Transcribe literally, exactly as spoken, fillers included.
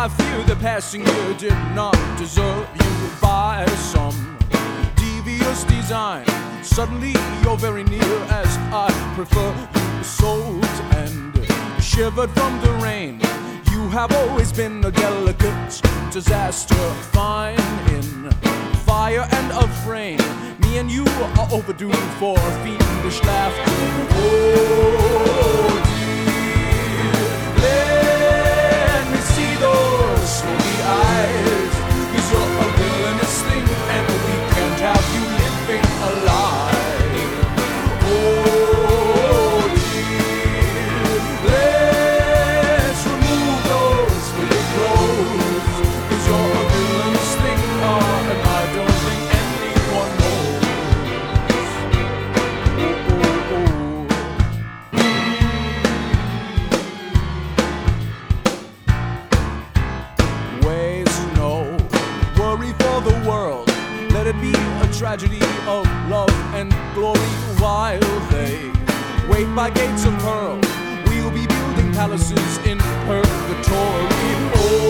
I fear the passing year did not deserve you by some devious design. Suddenly you're very near as I prefer you so to end. Shivered from the rain, you have always been a delicate disaster, fine in fire and a frame. Me and you are overdue for fiendish laughter. Oh dear, let me see those smoky eyes. 'Cause you're a villainous thing and we can't have you living alive. Oh dear, let's remove those filthy clothes. 'Cause you're a villainous thing, oh, and I don't think anyone knows. Ways no worry for the world. Let it be a tragedy of love and glory while they wait by gates of pearl. We'll be building palaces in purgatory. Oh,